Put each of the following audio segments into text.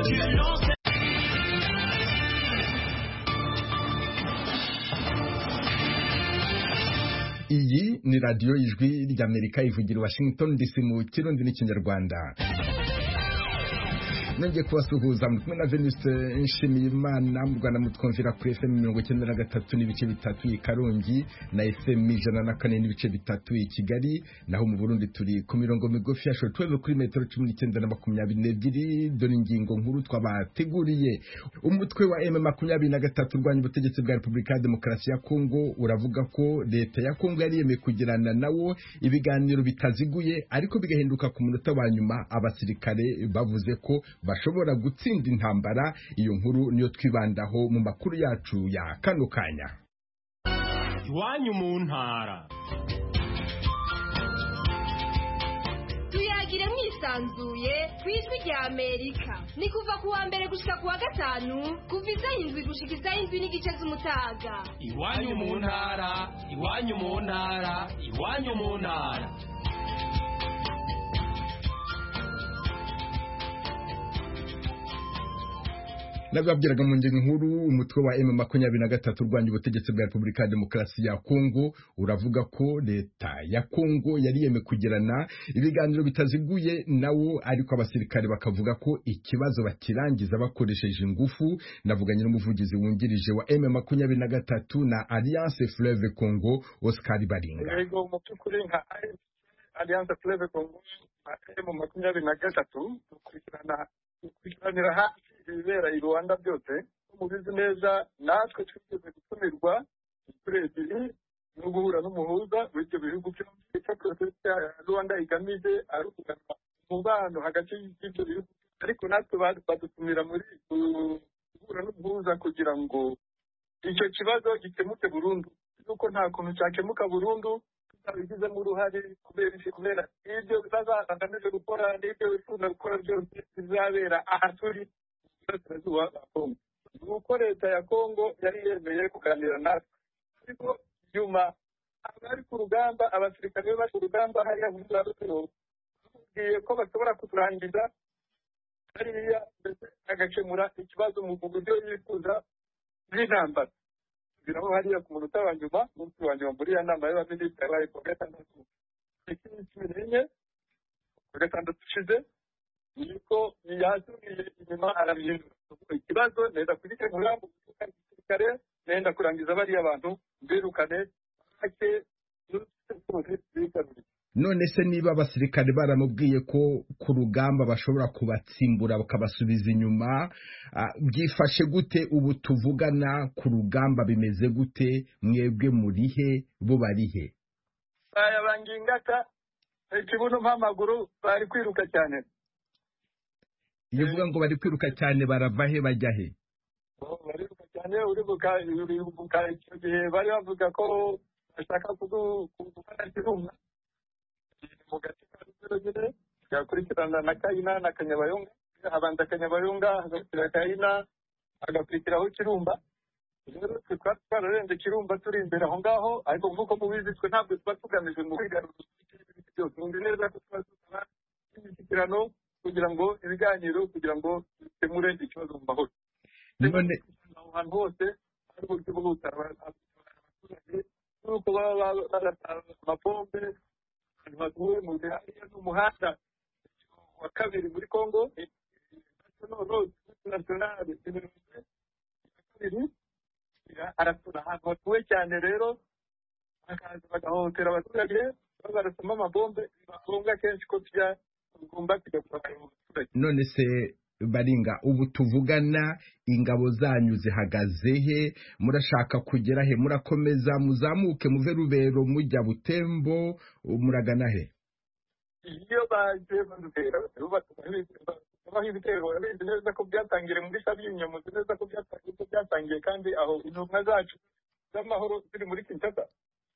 Iyi ni radio y'Ijwi ry'Amerika ivugira Washington DC mu Kirundi n'Ikinyarwanda. Nenge kubasuhuza mwe na Venuste Nshimiyimana mu Rwanda mutwumvira kuri FM 93 n'ibice bitatu i Karongi na FM 104 n'ibice bitatu i Kigali, naho mu Burundi turi ku mirongo migufi ya shortwave kuri metero 19 na 22. Dore ingingo nkuru twabateguriye. Umutwe wa M23 urwanya ubutegetsi bwa Repubulika ya Demokarasi ya Kongo uravuga ko leta ya Kongo yariyemeye kugirana nawo ibiganiro bitaziguye, ariko bigahinduka ku munota wa nyuma abasirikare bavuze ko bashobora gutsinda intambara. Iyo nkuru niyo twibandaho mu makuru yacu ya kano kanya. Iwanyu mu ntara tuyagire mwisanzuye kwijwi rya Amerika, ni kuva ku wa mbere gushika ku wa gatanu kuva izahindwi gushika izahindwi n'igice z'umutaga. Iwanyu mu ntara, iwanyu mu ntara, iwanyu mu ntara. Nababwiraga mu ngeni nkuru, umutwe wa M23 urwanya ubutegetsi bwa Repubulika ya Demokarasi ya Kongo uravuga ko leta ya Kongo yariyemeye kugirana ibiganiro bitaziguye nawo, ariko abasirikare bakavuga ko ikibazo bakirangiza bakoresheje ingufu. Navuganye n'umuvugizi wungirije wa M23 na Alliance Fleuve Congo, Oscar Baringa. Yego, mu by'ukuri nka Alliance Fleuve Congo M23 dukurikiranira hafi ibibera i Rwanda byose. Mubizi neza natwe twigeze gutumirwa kuri ebyiri no guhura n'umuhuza w'ibyo bihugu byombi. Icyo process ya Rwanda igamije ari ukugana umubano hagati y'ibyo bihugu, ariko natwe badutumira muri guhura n'umuhuza kugira ngo icyo kibazo gikemuke burundu. Nuko nta kuntu cyakemuka burundu tutabigizemo uruhare, kubera ibyo bazagamije gukora n'ibyo bifuza gukora byose bizabera aha turi nuko leta ya Kongo yari yemeye kuganira natwe. Ariko nyuma abari ku rugamba, abasirikare bari ku rugamba hariya muri Rwanda bamubwiye ko bashobora kuturangiza hariya ndetse agakemura ikibazo mu buryo yifuza bw'intambara. Biraho hariya ku munota wa nyuma, umunsi wa nyuma muri ya nama y'abaminisitiri yabaye ku wa gatandatu tariki 14 ku gatandatu ushize, niko yasubiye inyuma arabihindura. Ikibazo nenda kugikemura mu gisirikare, nenda kurangiza bariya abantu mbirukane hake n'utuze bigarurira. None se niba abasirikare baramubwiye ko ku rugamba bashobora kubatsimbura bakabasubiza inyuma, byifashe gute ubu tuvugana? Ku rugamba bimeze gute? Mwebwe murihe, bo barihe? Aya bangingata ikibuno mpamaguru bari kwiruka cyane. Iyo uvuga ngo bari kwiruka cyane barava he bajya he? Bariruka cyane, uribuka icyo gihe bari bavuga ko bashaka kugufata Kirumba mu gace ka Rugero, gakurikirana na Kayina na Kanyabayonga, habanza Kanyabayonga hagakurikira Kayina hagakurikiraho Kirumba. Rero twararenze Kirumba turi imbere aho ngaho, ariko nk'uko mubizi twe ntabwo tuba tugamije mu kwigarura byose. Nzi neza ko tuba dusaba imishyikirano kugira ngo ibiganiro, kugira ngo bikemure ikibazo mu mahoro. None aho hantu hose ari uburyo bwo gutabara abaturage, nuko baba bagatanga amapombe batuye mu hariya n'umuhanda wa kabiri muri Kongo nationale aratura ahantu hatuwe cyane. Rero bakaza bagahohotera abaturage babarasamo amabombe, bagonga kenshi ko tugomba kujya kubaka abaturage. none se Baringa, ubu tuvugana ingabo zanyu zihagaze he? Murashaka kugera he? Murakomeza muzamuke muve Rubero mujya Butembo, muragana he? Iyo baje badutera babaho ibitero, barabizi neza ko byatangire muri Sabyinyo, muzi neza ko byatangiye kandi aho intumwa zacu z'amahoro ziri muri Kinshasa.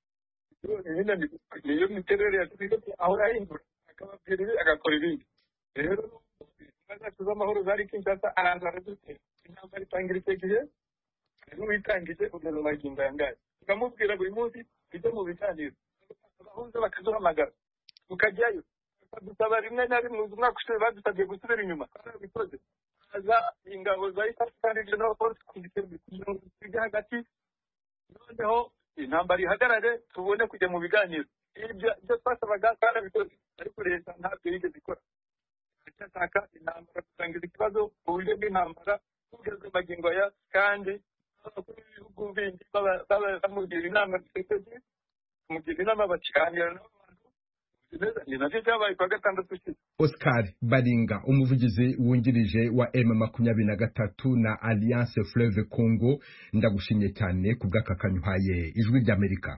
Niyo miterere ya Kigali aho arahindura akababwira ibi agakora ibindi. Rero zacu z'amahoro zari Kinshasa araza aradutera. Intambara itangira icyo gihe, n'uwitangije kugeza magingo yangaye, tukamubwira buri munsi bijye mu biganiro, abahuza bakaduhamagara tukajyayo, badusaba rimwe na rimwe. Umwaka ushize badusabye gusubira inyuma, barabikoze. haza ingabo za East African Regional Force kujya hagati, noneho intambara ihagarare tubone kujya mu biganiro. Ibyo twasabaga twarabikoze, ariko leta ntabyo yigeze ikora. Ashaka intambara, kurangiza ikibazo mu buryo bw'intambara kugeza magingo aya, kandi abakuru b'ibihugu bindi bamugira inama ziteze, bamugira inama bakiganira n'abantu. Ni nabyo byabaye kwa gatandatu ushize. Oscar Baringa, umuvugizi wungirije wa M23 na Alliance Fleuve Congo, ndagushimye cyane ku bw'akakanyu uhaye Ijwi ry'Amerika.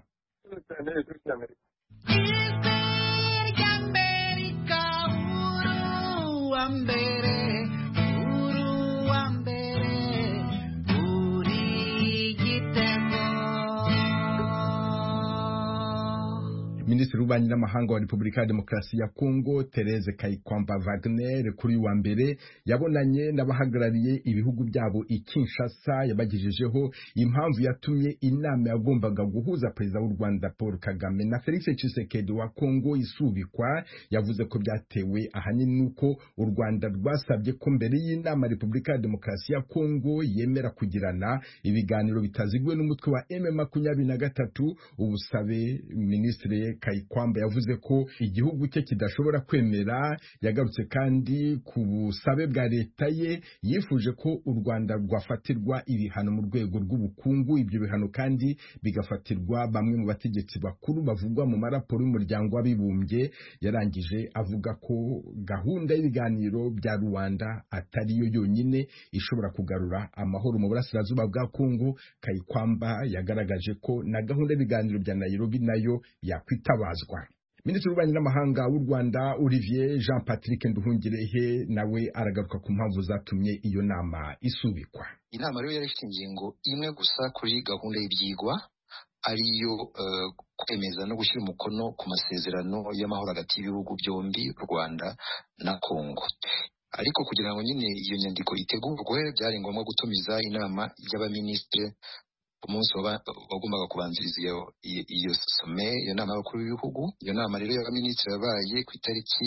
Minisitiri w'Ububanyi n'Amahanga wa Repubulika ya Demokarasi ya Kongo Therese Kayikwamba Wagner kuri wa mbere yabonanye n'abahagarariye ibihugu byabo i Kinshasa, yabagejejeho impamvu yatumye inama yagombaga guhuza Perezida w'u Rwanda Paul Kagame na Felix Tshisekedi wa Kongo isubikwa. Yavuze ko byatewe ahanini nuko u Rwanda rwasabye ko mbere y'inama Repubulika ya Demokarasi ya Kongo yemera kugirana ibiganiro bitaziguwe n'umutwe wa M23. Ubusabe Minisitiri Kayikwamba yavuze ko igihugu cye kidashobora kwemera. Yagarutse kandi ku busabe bwa leta ye, yifuje ko u Rwanda rwafatirwa ibihano mu rwego rw'ubukungu. Ibyo bihano kandi bigafatirwa bamwe mu bategetsi bakuru bavugwa mu maraporo y'umuryango w'abibumbye. Yarangije avuga ko gahunda y'ibiganiro bya Rwanda atari yo yonyine ishobora kugarura amahoro mu burasirazuba bwa Kongo. Kayikwamba yagaragaje ko na gahunda y'ibiganiro bya Nairobi nayo yakwitabazwa. Minisitiri w'Ububanyi n'Amahanga w'u Rwanda Olivier Jean Patrick Nduhungirehe nawe aragaruka ku mpamvu zatumye iyo nama isubikwa. Inama rero yari ifite ingingo imwe gusa kuri gahunda y'ibyigwa, ariyo kwemeza no gushyira umukono ku masezerano y'amahoro hagati y'ibihugu byombi, Rwanda na Kongo. Ariko kugira ngo nyine iyo nyandiko itegurwe, byari ngombwa gutumiza inama y'abaminisitiri umunsi wagombaga kubanziriza iyo some, iyo nama y'abakuru b'ibihugu. Iyo nama rero y'abaminisitiri yabaye ku itariki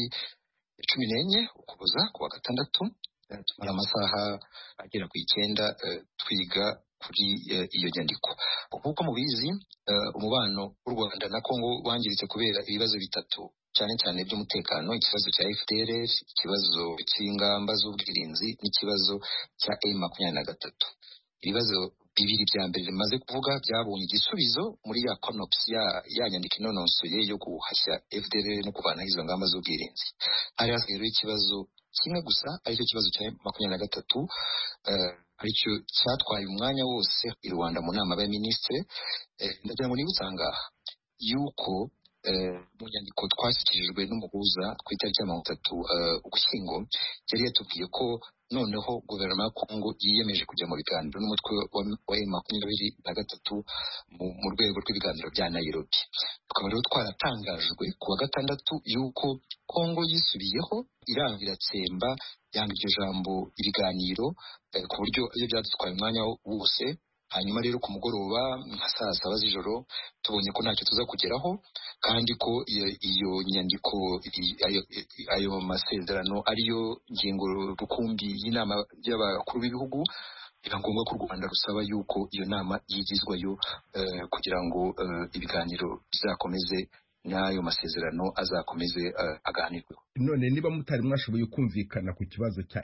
14 Ukuboza kuwa gatandatu. Tumara amasaha agera ku 9 twiga kuri iyo nyandiko. Kuko mubizi, umubano w'u Rwanda na Kongo wangiritse kubera ibibazo bitatu cyane cyane by'umutekano: ikibazo cya FDLR, ikibazo cy'ingamba z'ubwirinzi, n'ikibazo cya M23. Ibibazo bibiri bya mbere bimaze kuvuga byabonye igisubizo muri ya CONOPS ya nyandiko inonosoye yo guhashya FDLR no kuvana izo ngamba z'ubwirinzi. Hari hasigaye ikibazo kimwe gusa, aricyo kibazo cya M23, aricyo cyatwaye umwanya wose i Rwanda mu nama y'abaminisitiri. Ndagira ngo nibutse ngaha yuko mu nyandiko twashyikirijwe n'umuhuza ku itariki ya 30 Ugushyingo, yari yatubwiye ko noneho guverinoma ya Kongo yiyemeje kujya mu biganiro n'umutwe wa M23 mu rwego rw'ibiganiro bya Nairobi. Tukaba rero twaratangajwe ku wa gatandatu yuko Kongo yisubiyeho, iranga iratsemba, yanga iryo jambo ibiganiro, ku buryo iyo byadutwaye umwanya wose. Hanyuma rero ku mugoroba nka saa 7 z'ijoro tubonye ko ntacyo tuza kugeraho, kandi ko iyo nyandiko, ayo masezerano ariyo ngingo rukumbi y'inama y'abakuru b'ibihugu, biba ngombwa ko u Rwanda rusaba yuko iyo nama yigizwayo kugira ngo ibiganiro bizakomeze n'ayo masezerano azakomeze aganirweho. None niba mutari mwashoboye kumvikana ku kibazo cya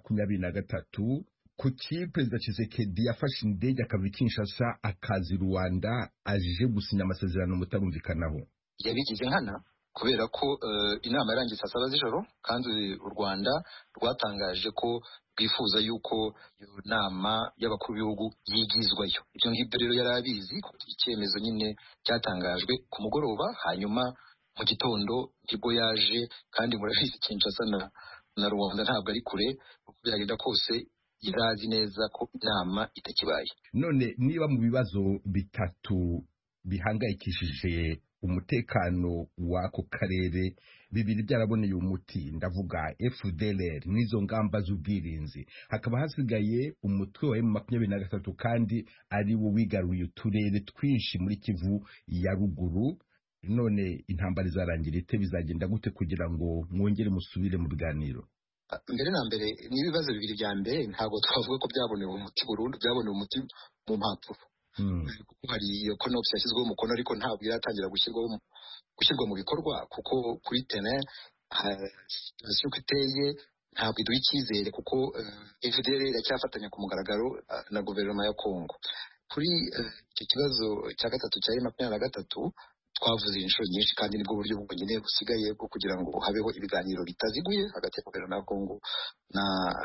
M23, kuki Perezida Tshisekedi yafashe indege akava i Kinshasa akazi Rwanda aje gusinya amasezerano mutarumvikanaho? Yabigize nkana kubera ko inama yarangiye saa 7 z'ijoro, kandi u Rwanda rwatangaje ko rwifuza yuko iyo nama y'abakuru b'ibihugu yigizwayo. Ibyo ngibyo rero yari abizi, icyemezo nyine cyatangajwe ku mugoroba, hanyuma mu gitondo nibwo yaje. kandi murabizi Kinshasa na Rwanda ntabwo ari kure, uko byagenda kose irazi neza ko inama itakibaye. None niba mu bibazo bitatu bihangayikishije umutekano w'ako karere bibiri byaraboneye umuti, ndavuga FDLR n'izo ngamba z'ubwirinzi, hakaba hasigaye umutwe wa M23 kandi ari wo wigaruye uturere twinshi muri Kivu ya ruguru. None intambara izarangira ite? Bizagenda gute kugira ngo mwongere musubire mu biganiro? mbere na mbere n'ibibazo bibiri bya mbere ntabwo twavuga ko byabonewe umuti burundu, byabonewe umuti mu mpapuro kuko hari iyo konops yashyizweho umukono ariko ntabwo iratangira gushyirwa mu bikorwa kuko kuri tene situation iteye ntabwo iduha icyizere kuko FDL iracyafatanya ku mugaragaro na guverinoma ya Kongo. Kuri icyo kibazo cya gatatu cya M23 twavuze inshuro nyinshi kandi nibwo buryo bwonyine busigaye bwo kugira ngo habeho ibiganiro bitaziguye hagati ya guverinoma ya Kongo na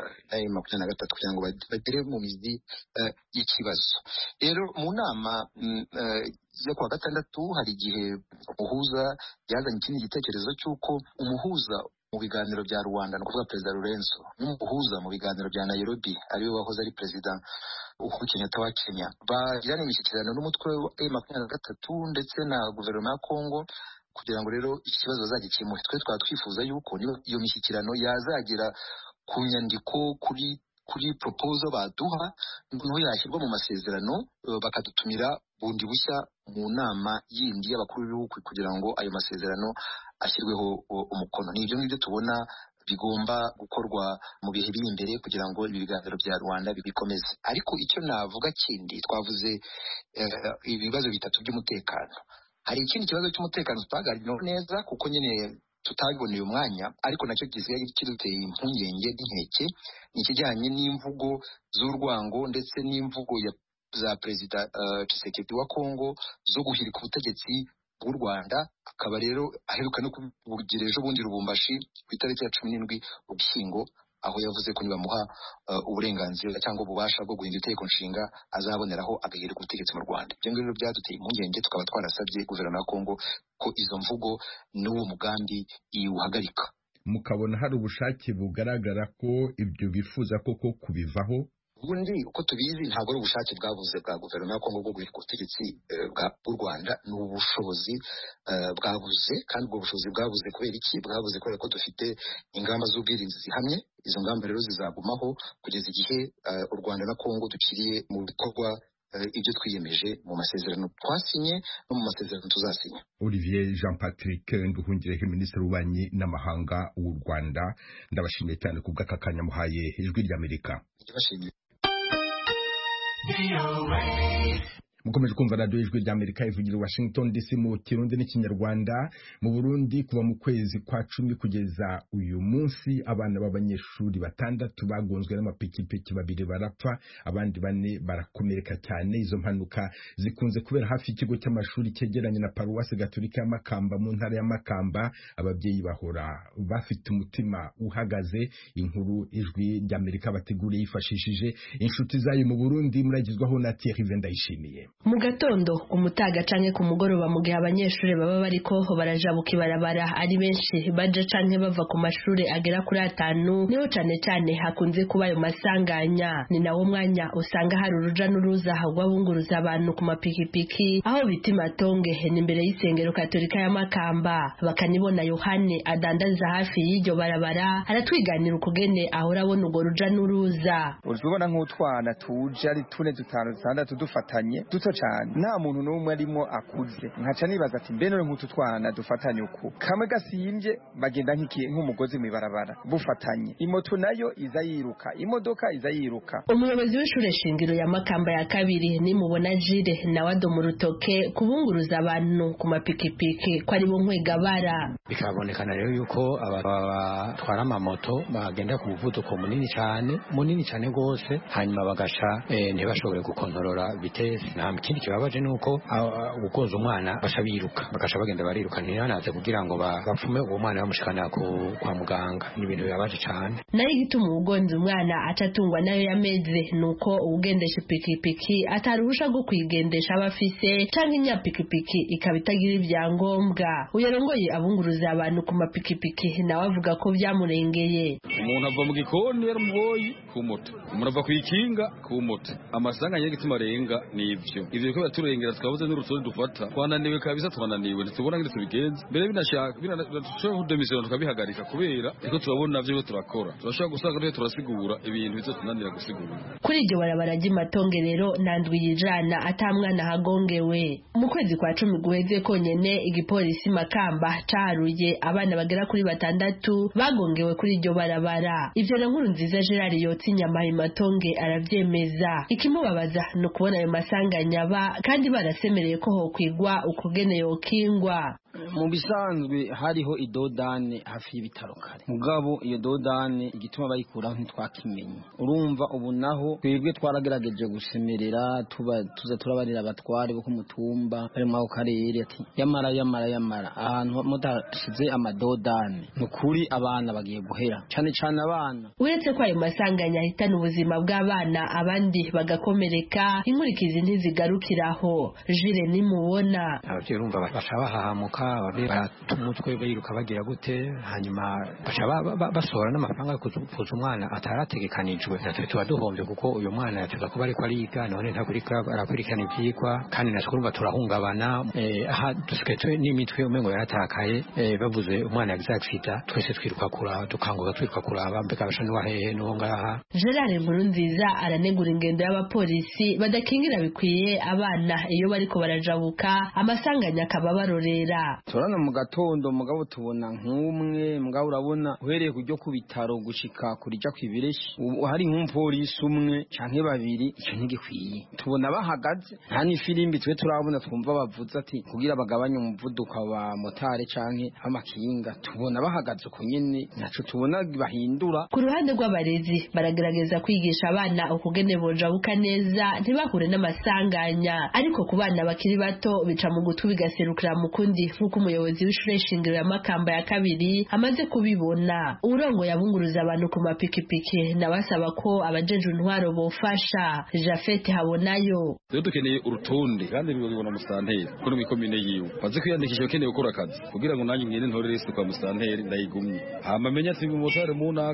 M23 kugira ngo bagere mu mizi y'ikibazo. Rero mu nama yo kuwa gatandatu hari igihe umuhuza yazanye ikindi gitekerezo cy'uko umuhuza mu biganiro bya Rwanda no kuvuga Perezida Lorenzo n'umuhuza mu biganiro bya Nairobi ariwe wahoze ari Perezida Uhuru Kenyatta wa Kenya bagirana imishyikirano n'umutwe wa M23 ndetse na guverinoma ya Kongo kugira ngo rero iki kibazo bazagikemure. Twe twaba twifuza yuko iyo mishyikirano yazagera ku nyandiko kuri proposal baduha noneho yashyirwa mu masezerano bakadutumira bundi bushya mu nama yindi y'abakuru b'ibihugu kugira ngo ayo masezerano ashyirweho umukono. Nibyo ngibyo tubona bigomba gukorwa mu bihe biri imbere kugira ngo ibiganiro bya Rwanda bikomeze. Ariko icyo navuga kindi twavuze ibibazo bitatu by'umutekano. Hari ikindi kibazo cy'umutekano tutaganiriyeho neza kuko nyine tutabiboneye umwanya ariko nacyo gisigaye kiduteye impungenge n'inkeke ni ikijyanye n'imvugo z'urwango ndetse n'imvugo za Perezida Tshisekedi wa Kongo zo guhirika ubutegetsi bw'u Rwanda. Akaba rero aheruka no kubugira ejo bundi Lubumbashi ku itariki ya 17 Ugushyingo aho yavuze ko nibamuha uburenganzira cyangwa ububasha bwo guhindura itegeko nshinga azaboneraho agahirika ubutegetsi mu Rwanda. Ibyo ngibyo byaduteye impungenge tukaba twarasabye guverinoma ya Kongo ko izo mvugo n'uwo mugambi iwuhagarika. Mukabona hari ubushake bugaragara ko ibyo bifuza koko kubivaho? Ubundi uko tubizi ntabwo ari ubushake bwabuze bwa guverinoma ya Kongo bwo guhirika ubutegetsi bw'u Rwanda, ni ubushobozi bwabuze. Kandi ubwo bushobozi bwabuze kubera iki? Bwabuze kubera ko dufite ingamba z'ubwirinzi zihamye. Izo ngamba rero zizagumaho kugeza igihe u Rwanda na Kongo dukiriye mu bikorwa ibyo twiyemeje mu masezerano twasinye no mu masezerano tuzasinya. Olivier Jean Patrick Nduhungirehe, Minisitiri w'Ububanyi n'Amahanga w'u Rwanda, ndabashimiye cyane ku bw'akakanya muhaye Ijwi ry'Amerika. Ndabashimiye. Mukomeje kumva radio Ijwi ry'Amerika ivugira Washington DC mu Kirundi n'Ikinyarwanda. Mu Burundi kuva mu kwezi kwa 10 kugeza uyu munsi abana b'abanyeshuri 6 bagonzwe n'amapikipiki 2 barapfa, abandi 4 barakomereka cyane. Izo mpanuka zikunze kubera hafi y'ikigo cy'amashuri cyegeranye na Paruwasi Gatolika ya Makamba mu ntara ya Makamba. Ababyeyi bahora bafite umutima uhagaze. Inkuru Ijwi ry'Amerika bateguriye yifashishije inshuti zayo mu Burundi, muragizwaho na Thierry Vendayishimiye. Mu gatondo umutaga canke ku mugoroba mu gihe abanyeshuri baba bariko barajabuka ibarabara ari benshi baje canke bava ku mashuri agera kuri 5 niho cane hakunze kuba ayo masanganya. Ni nawo mwanya usanga hari uruja n'uruza rw'abunguruza abantu ku mapikipiki aho bita Matonge n'imbere y'isengero Katolika ya Makamba. Bakanibona Yohane adandaza hafi y'iryo barabara aratwiganira ukugene ahora abona urwo ruja n'uruza. Uzubona nk'utwana tuje ari 4 5 6 dufatanye duto cyane, nta muntu n'umwe arimo akuze. Nkaca nibaza ati mbe none nk'utu twana dufatanye uko kamwe gasimbye bagenda nk'umugozi mu ibarabara bufatanye, imoto nayo iza yiruka, imodoka iza yiruka. Umuyobozi w'ishure shingiro ya Makamba ya 2 ni mubona Jire na wado mu rutoke kubunguruza abantu ku mapikipiki ko ari bo nkwegabara. Bikabonekana rero yuko abatwara amamoto bagenda ku muvuduko munini cyane gose, hanyuma bagasha ntibashobore gukontorora vitesse. Nta kindi kibabaje nuko ugoza umwana basha biruka, bagasha bagenda bariruka ntiyanaze kugira ngo bapfume uwo mwana bamushikana kwa muganga. Ni ibintu bibabaje cyane. Nayo gituma ugonza umwana atatungwa nayo yameze nuko ugendesha pikipiki ataruhusha gwo kwigendesha abafise canke inyapikipiki ikabitagira ibyangombwa. Uyarongoye abunguruza abantu ku mapikipiki nawe avuga ko byamurengeye. Umuntu ava mu gikoni yaramuboyi ku moto, umuntu ava ku ikinga ku moto, amasanga y'igituma renga nivyo sivyo ivyo biko baturengera tukabuze n'urutonde dufata twananiwe kabisa twananiwe ntitubona ngire tubigenze mbere binashaka binashobora kudemisiyona tukabihagarika kubera iko turabona navyo turakora turashaka gusanga rero turasigura ibintu bizotunanira gusigura kuri iryo barabara ry'Imatonge rero nandwi yijana atamwana hagongewe mu kwezi kwa 10 guheze konyene igipolisi Makamba caruye abana bagera kuri 6 bagongewe kuri iryo barabara ivyo na nkuru nziza Gerard yotsi nyama Imatonge aravyemeza ikimubabaza no kubona ayo masanganya kandi barasemereye ko ho kwigwa ukugene yokingwa mu bisanzwe hariho idodane hafi y'ibitaro kare mugabo iyo dodane igituma bayikura ntitwakimenye urumva ubu naho twebwe twaragerageje gusemerera tuza turabarira abatware bo kumutumba bari mu karere ati yamara ahantu mudasize amadodane nukuri abana bagiye guhera cyane abana uretse ko ayo masanganya ahitana ubuzima bw'abana abandi bagakomereka inkurikizi ntizigarukiraho jire nimubona abavyeyi urumva bashabahamuka batumutwe biruka bagira gute hanyuma basohora n'amafaranga kuzuza umwana atarategekanijwe natwe tuba duhombye kuko uyu mwana yateza kuba ariko ariga none arakurikirana ivyigwa kandi natwe urumva turahungabana aha dusigaye n'imitwe umengo yaratakaye bavuze umwana yagize accident twese twiruka kuraba dukanguka twiruka kuraba mbega basha n'uwahehe n'uwo ngaha Gerard Nkurunziza aranegura ingendo y'abapolisi badakingira bikwiye abana iyo bariko barajabuka amasanganya akaba barorera turana mu gatondo mugabo tubona nk'umwe mugabo urabona uhereye kujyo ku bitaro gushika kurija kwibireshi hari nk'umupolisi umwe canke babiri icyo ntigikwiye tubona bahagaze nta n'ifirimbi twe turabona twumva bavuze ati kugira bagabanye umuvuduko wa motare canke amakinga tubona bahagaze uko nyene naco tubona bahindura ku ruhande rw'abarezi baragerageza kwigisha abana ukugene bojabuka neza ntibahure n'amasanganya ariko ku bana bakiri bato bica mu gutwi bigaserukira mu kundi nk'uko umuyobozi w'ishure shingiro ya Makamba ya kabiri amaze kubibona urongo yabunguruza abantu ku mapikipiki nabasaba ko abajeje intwaro bofasha Jafet Habonayo rero dukeneye urutonde kandi bibona musanteri kuri mu komine yiwe baze kwiyandikisha ukeneye gukora akazi kugira ngo nanjye ngene ntorere isi kwa musanteri ndayigumye hama menya ati umumotari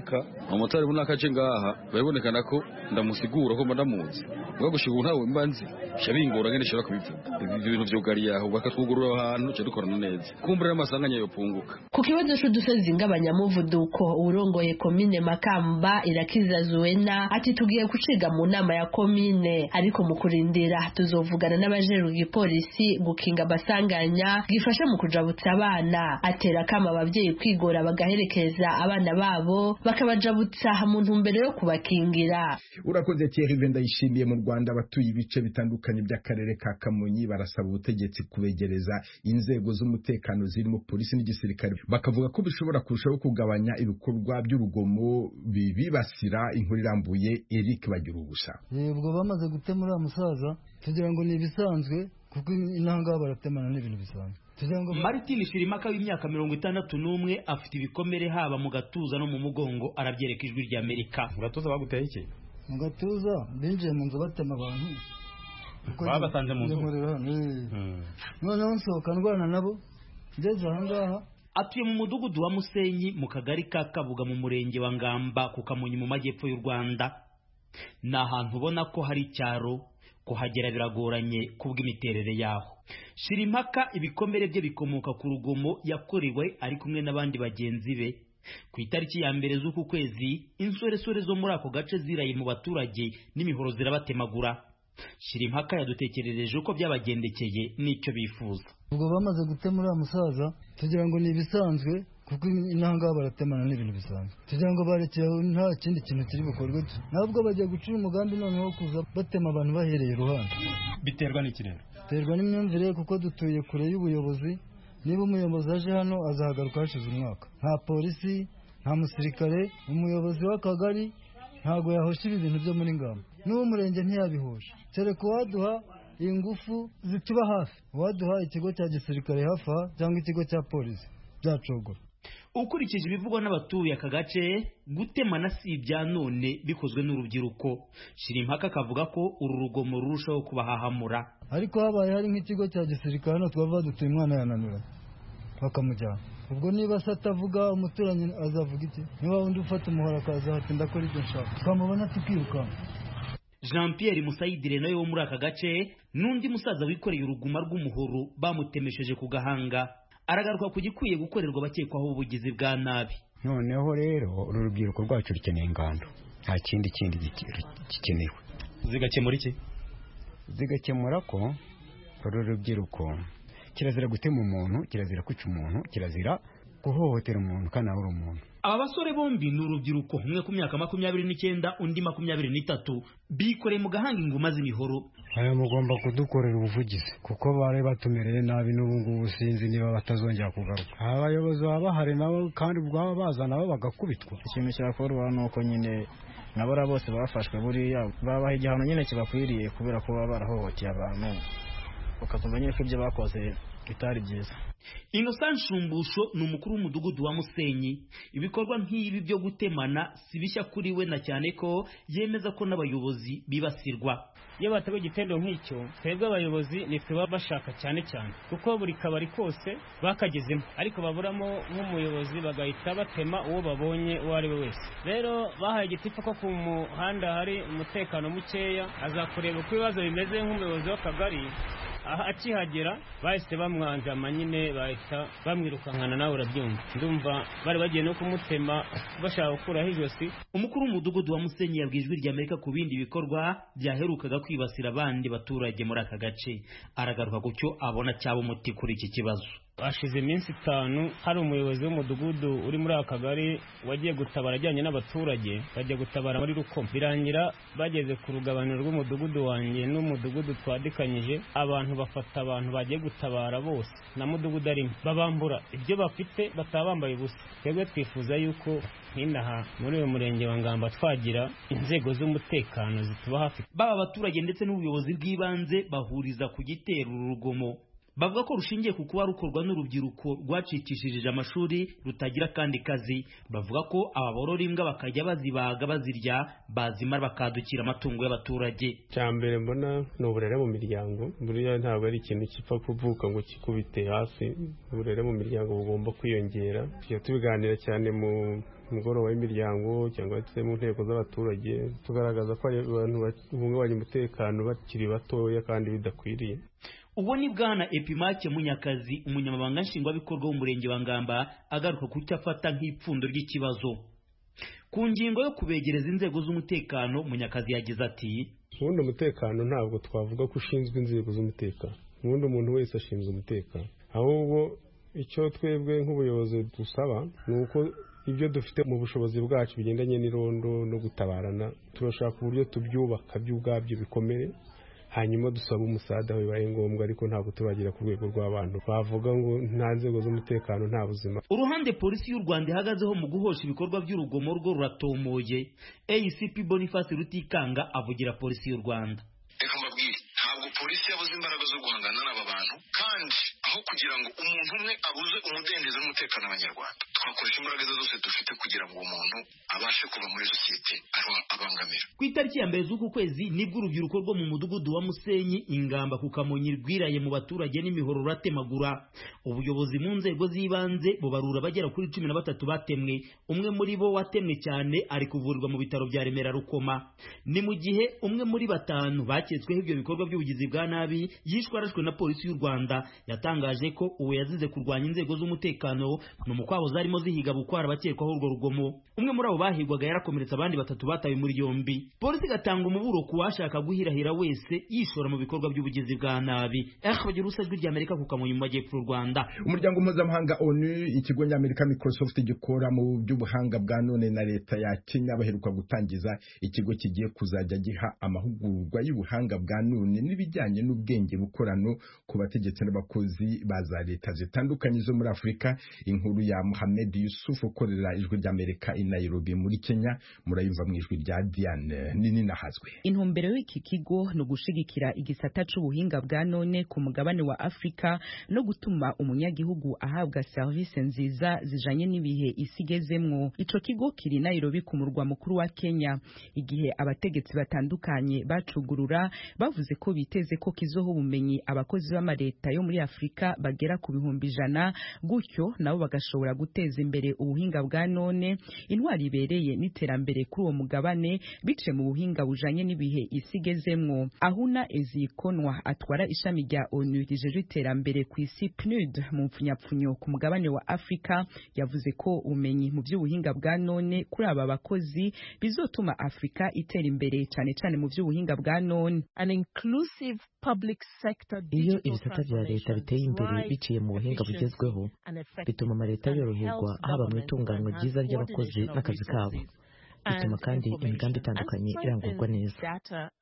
munaka aje ngaha babonekana ko ndamusigura ko ndamuzi ngo gushika ntawe mbanzi shabingora ngene shobora kubivuga ibintu vyugariye aho bakatwugurura ahantu cyo dukorana neza kumbura amasanganya yo punguka ku kibazo c'udusozi ng'abanyamuvuduko urongoye komine Makamba Irakiza Zuena ati tugiye kuciga mu nama ya komine ariko mu kurindira tuzovugana n'abajeru igipolisi gukinga abasanganya gifasha mu kujabutsa abana atera kama abavyeyi kwigora bagaherekeza abana babo bakabajabutsa mu ntumbero yo kubakingira. Urakoze Thierry Vendayishimiye. Mu Rwanda abatuye ibice bitandukanye by'akarere ka Kamonyi barasaba ubutegetsi kubegereza inzego z'umutekano zirimo polisi n'igisirikare bakavuga ko bishobora kurushaho kugabanya ibikorwa by'urugomo bibasira. Inkuru irambuye Eric Bagirubusa. Ubwo bamaze gutemura musaza tugira ngo ni ibisanzwe kuko inanga baratemana n'ibintu bisanzwe. Martin Shirimaka w'imyaka 61 afite ibikomere haba mu gatuza no mu mugongo arabyereka ijwi rya Amerika. Mu gatuza baguteye iki? Mu gatuza binjiye mu nzu batema abantu. Babasanze mu nzu. Noneho nsohoka ndwana nabo ngeze ahangaha. Atuye mu mudugudu wa Musenyi mu kagari ka Kabuga mu murenge wa Ngamba ku Kamonyi mu majyepfo y'u Rwanda. Ni ahantu ubona ko hari icyaro kuhagera biragoranye kubw'imiterere yaho. Shirimpaka ibikomere bye bikomoka ku rugomo yakorewe ari kumwe n'abandi bagenzi be. Ku itariki ya mbere z'uku kwezi insoresore zo muri ako gace ziraye mu baturage n'imihoro zirabatemagura. Shirimpaka yadutekerereje uko byabagendekeye n'icyo bifuza. Ubwo bamaze gutemura musaza tugira ngo ni ibisanzwe kuko inanga baratemana n'ibintu bisanzwe. Tugira ngo barekeyeho nta kindi kintu kiri bukorwe. Nabwo bagiye gucira umugambi noneho kuza batema abantu bahereye ruhande. Biterwa n'ikirere. Biterwa n'imyumvire kuko dutuye kure y'ubuyobozi. Niba umuyobozi aje hano azahagaruka hashize umwaka. Nta polisi, nta musirikare, umuyobozi w'akagari ntago yahosha ibintu byo muri Ngamba. N'umurenge ntiyabihosha. Kereka waduha ingufu zituba hafi. Waduha ikigo cya gisirikare hafi cyangwa ikigo cya polisi byacogora. Ukurikije ibivugwa n'abatuye aka gace gutemana si ibya none bikozwe n'urubyiruko. Shirimpaka kavuga ko uru rugomo rurushaho kubahahamura. Ariko habaye hari nk'ikigo cya gisirikare no twava dutuye umwana yananura bakamujyana. Ubwo niba se atavuga umuturanyi azavuga iki? Niba undi ufata umuhora akaza ati ndakora ibyo nshaka twamubona tukirukanka. Jean Pierre Musayidire nawe wo muri aka gace n'undi musaza wikoreye uruguma rw'umuhoro bamutemesheje ku gahanga aragaruka ku gikwiye gukorerwa abakekwaho ubugizi bwa nabi. Noneho rero uru rubyiruko rwacu rukeneye ingando, nta kindi gikenewe. Zigakemura iki? Zigakemura ko uru rubyiruko kirazira gutema umuntu, kirazira kwica umuntu, kirazira guhohotera umuntu kandi ari umuntu. Aba basore bombi ni urubyiruko, umwe ku myaka 29 undi 23, bikoreye mu gahanga inguma z'imihoro. Aya mugomba kudukorera ubuvugizi kuko bare batumereye nabi n'ubungubu sinzi niba batazongera kugaruka. Abayobozi baba bahari nabo kandi bwaba bazana nabo bagakubitwa. Ikintu cyakorwa nuko nyine nabora bose bafashwe buriya babaha igihano nyine kibakwiriye kubera ko baba barahohoteye abantu ukazumva nyine ko ibyo bakoze bitari byiza. Innocent Shumbusho ni umukuru w'umudugudu wa Musenyi. Ibikorwa nk'ibi byo gutemana si bishya kuri we, na cyane ko yemeza ko n'abayobozi bibasirwa. Iyo batabaye igitendo nk'icyo, twebwe abayobozi ni twe baba bashaka cyane kuko buri kabari kose bakagezemo, ariko baburamo nk'umuyobozi bagahita batema uwo babonye uwo ari we wese. Rero bahaye igitifu ko ku muhanda hari umutekano mukeya, azakureba uko ibibazo bimeze nk'umuyobozi w'akagari. Akihagera bahise bamwanzama nyine bahita bamwirukankana, nawe urabyumva. Ndumva bari bagiye no kumutema bashaka gukuraho ijosi. Umukuru w'umudugudu wa Musenyi yabwiye Ijwi ry'Amerika ku bindi bikorwa byaherukaga kwibasira abandi baturage muri aka gace. Aragaruka ku cyo abona cyaba umuti kuri iki kibazo. Hashize iminsi 5 hari umuyobozi w'umudugudu uri muri aka kagari wagiye gutabara ajyanye n'abaturage, bajya gutabara muri Rukomo. Birangira bageze ku rugabaniro rw'umudugudu wanjye n'umudugudu twadikanyije, abantu bafata abantu bagiye gutabara bose na mudugudu arimo babambura ibyo bafite, bataba bambaye ubusa. Twebwe twifuza yuko nk'inaha muri uyu murenge wa Ngamba twagira inzego z'umutekano zituba hafi. Baba abaturage ndetse n'ubuyobozi bw'ibanze bahuriza ku gitero urugomo. Bavuga ko rushingiye ku kuba rukorwa n'urubyiruko rwacikishije amashuri rutagira kandi kazi. Bavuga ko ababorora imbwa bakajya bazibaga bazirya, bazimara bakadukira amatungo y'abaturage. Cyambere mbona no burere mu miryango, buriya ntabwo ari ikintu kipfa kuvuka ngo kikubite hasi. Burere mu miryango bugomba kwiyongera. Tujya tubiganira cyane mu mugoroba w'imiryango cyangwa se mu nteko z'abaturage, tugaragaza ko abantu bahungabanya umutekano bakiri batoya kandi bidakwiriye. Uwo ni Bwana Epimake Munyakazi, umunyamabanga nshingwabikorwa w'umurenge wa Ngamba, agaruka ku cyo afata nk'ipfundo ry'ikibazo. Ku ngingo yo kubegereza inzego z'umutekano, Munyakazi yagize ati: ubundi umutekano ntabwo twavuga ko ushinzwe inzego z'umutekano, ubundi umuntu wese ashinzwe umutekano. Ahubwo icyo twebwe nk'ubuyobozi dusaba ni uko ibyo dufite mu bushobozi bwacu bigendanye n'irondo no gutabarana, turashaka uburyo tubyubaka by'ubwabyo bikomere, hanyuma dusaba umusada aho bibaye ngombwa, ariko ntabwo turagira ku rwego rw'abantu bavuga ngo nta nzego z'umutekano nta buzima. Uruhande polisi y'u Rwanda ihagazeho mu guhosha ibikorwa by'urugomo rwo ruratomoye. ACP Boniface Rutikanga avugira polisi y'u Rwanda. Reka mbabwire, ntabwo polisi yabuze imbaraga zo guhangana n'aba bantu, kandi aho kugira ngo umuntu umwe abuze umudendezo n'umutekano w'Abanyarwanda, twakoresha imbaraga zose dufite kugira ngo umuntu abashe kuva muri sosiyete abangamira. Ku itariki ya mbere z'uku kwezi nibwo urubyiruko rwo mu mudugudu wa Musenyi Ingamba ku Kamonyi rwiraye mu baturage n'imihoro ratemagura. Ubuyobozi mu nzego z'ibanze bubarura bagera kuri 13 batemwe, umwe muri bo watemwe cyane ari kuvurirwa mu bitaro bya Remera Rukoma. Ni mu gihe umwe muri 5 baketsweho ibyo bikorwa by'ubugizi bwa nabi yishwe arashwe na polisi y'u Rwanda. Yatangaje ko uwo yazize kurwanya inzego z'umutekano n'umukwabo zarimo zihiga bukwara abakekwaho urwo rugomo. Umwe muri abo bahigwaga yarakomeretse, abandi 3 batawe muri yombi. Polisi gatanga umuburo ku washaka guhirahira wese yishora mu bikorwa by'ubugizi bwa nabi. Bagira usajwe ry'Amerika ku Kamonyi mu majyepfo y'u Rwanda. Umuryango mpuzamahanga ONU, ikigo ny'Amerika Microsoft gikora mu by'ubuhanga bwa none na leta ya Kenya baheruka gutangiza ikigo kigiye kuzajya giha amahugurwa y'ubuhanga bwa none n'ibijyanye n'ubwenge bukorano ku bategetsi n'abakozi ba za leta zitandukanye zo muri Afurika. Inkuru ya Mohamed Yusuf ukorera Ijwi ry'Amerika i Nairobi muri Kenya, murayumva mu ijwi rya Diane nini nahazwe. Intumbero y'iki kigo no gushigikira igisata c'ubuhinga bwa none ku mugabane wa Afrika no gutuma umunyagihugu ahabwa service nziza zijanye n'ibihe isigezemwo. Ico kigo kiri Nairobi ku murwa mukuru wa Kenya, igihe abategetsi batandukanye bacugurura bavuze ko biteze ko kizoho ubumenyi abakozi b'amareta yo muri Afrika bagera ku 100,000, gutyo nabo bagashobora guteza guteza imbere ubuhinga bwa none intwari ibereye n'iterambere kuri uwo mugabane bice mu buhinga bujanye n'ibihe isigezemwo. Ahuna Ezikonwa atwara ishami rya ONU rijeje iterambere ku isi PNUD mu mpfunyapfunyo ku mugabane wa Afrika yavuze ko ubumenyi mu by'ubuhinga bwa none kuri aba bakozi bizotuma Afrika itera imbere cyane cyane mu by'ubuhinga bwa none. Iyo ibisata bya leta biteye imbere biciye mu buhinga bugezweho bituma amaleta yoroherwa haba mu itunganywa ryiza ry'abakozi n'akazi kabo, bituma kandi imigambi itandukanye irangurwa neza.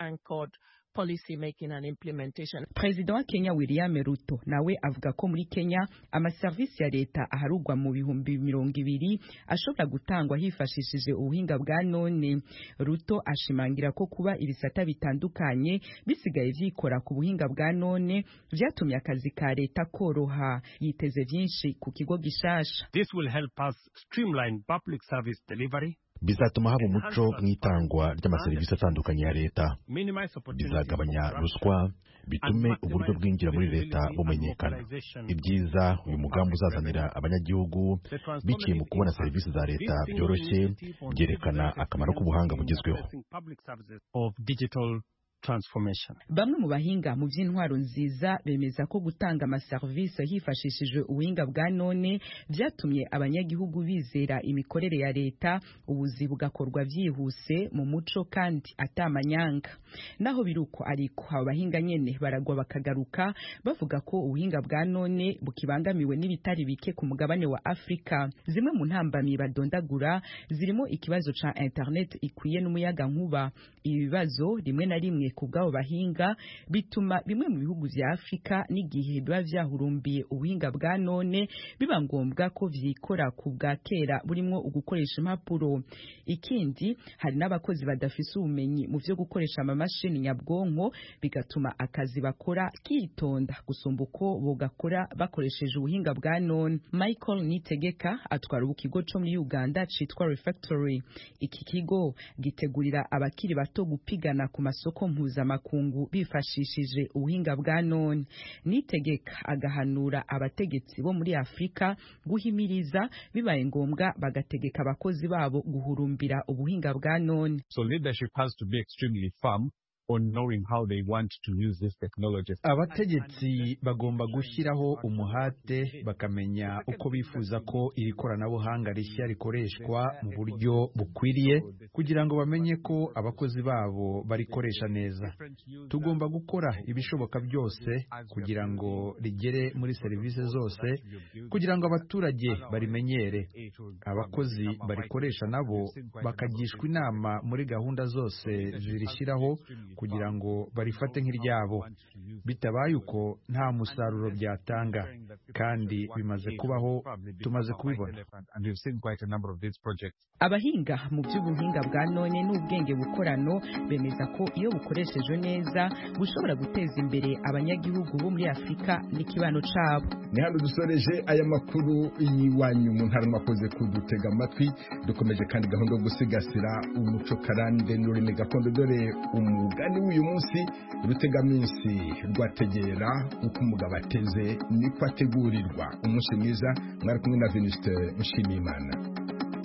President wa Kenya William Ruto nawe avuga ko muri Kenya amaservisi ya leta aharugwa mu bihumbi 200 ashobora gutangwa hifashishije ubuhinga bwa none. Ruto ashimangira ko kuba ibisata bitandukanye bisigaye vyikora ku buhinga bwa none vyatumye akazi ka leta koroha. Yiteze vyinshi ku kigo gishasha. This will help us streamline public service delivery. Bizatuma haba umuco mw'itangwa ry'amaserivisi atandukanye ya leta, bizagabanya ruswa, bitume uburyo bwinjira muri leta bumenyekana. Ibyiza uyu mugambi uzazanira abanyagihugu biciye mu kubona serivisi za leta byoroshye, byerekana akamaro k'ubuhanga bugezweho. Bamwe mu bahinga mu by'intwaro nziza bemeza ko gutanga amaserivisi hifashishije ubuhinga bwa none byatumye abanyagihugu bizera imikorere ya leta, ubuzi bugakorwa byihuse mu muco kandi atamanyanga. Naho biruko ariko abahinga nyene baragwa bakagaruka bavuga ko ubuhinga bwa none bukibangamiwe n'ibitari bike ku mugabane wa Afrika. Zimwe mu ntambamyi badondagura zirimo ikibazo ca internet ikwiye n'umuyaga nkuba. Ibibazo rimwe na rimwe kubwabo bahinga bituma bimwe mu bihugu vya Afrika n'igihe biba vyahurumbiye ubuhinga bwa none biba ngombwa ko vyikora ku bwa kera burimo ugukoresha impapuro. Ikindi hari n'abakozi badafise ubumenyi mu vyo gukoresha amamashini nyabwonko bigatuma akazi bakora kitonda gusumba uko bogakora bakoresheje ubuhinga bwa none. Michael Nitegeka atwara ubukigo co muri Uganda citwa Refactory. Iki kigo gitegurira abakiri bato gupigana ku masoko mpuzamakungu bifashishije ubuhinga bwa none. Nitegeka agahanura abategetsi bo muri Afrika guhimiriza bibaye ngombwa bagategeka abakozi babo guhurumbira ubuhinga bwa none. So leadership has to be extremely firm on knowing how they want to use this technology. Abategetsi bagomba gushyiraho umuhate bakamenya uko bifuza ko iri koranabuhanga rishya rikoreshwa mu buryo bukwiriye kugira ngo bamenye ko abakozi babo barikoresha neza. Tugomba gukora ibishoboka byose kugira ngo rigere muri serivisi zose kugira ngo abaturage barimenyere. Abakozi barikoresha nabo bakagishwa inama muri gahunda zose zirishyiraho kugira ngo barifate nk'iryabo. Bitabaye uko nta musaruro byatanga, kandi bimaze kubaho, tumaze kubibona. Abahinga mu by'ubuhinga bwa none n'ubwenge bukorano bemeza ko iyo bukoreshejwe neza bushobora guteza imbere abanyagihugu bo muri Afrika n'ikibano cabo. Ni hano dusoreje aya makuru y'iwanyu mu ntara mwakoze kudutega amatwi. Dukomeje kandi gahunda yo gusigasira umuco karande n'ururimi gakondo, dore umugani w'uyu munsi rutegaminsi rwategera uko umugabo ateze niko ategurirwa. Umunsi mwiza, mwari kumwe na Venuste Nshimiyimana.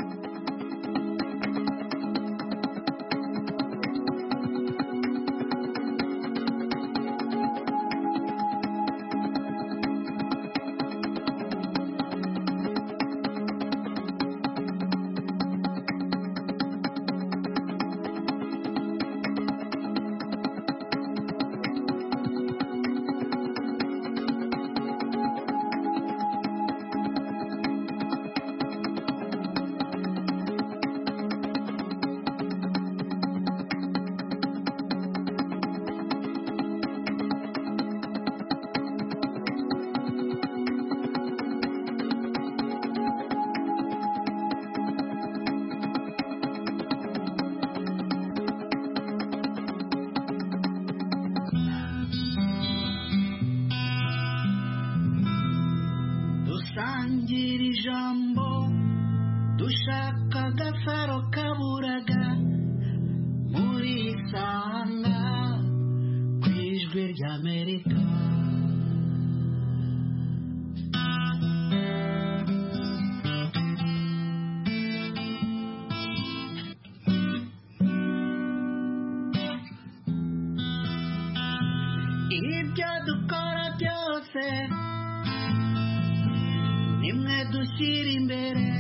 dusangira ijambo dushaka agafaro kaburaga muri Isanga ku ijwi ry'Amerika. ibyo dukora byose nimwe dushyira imbere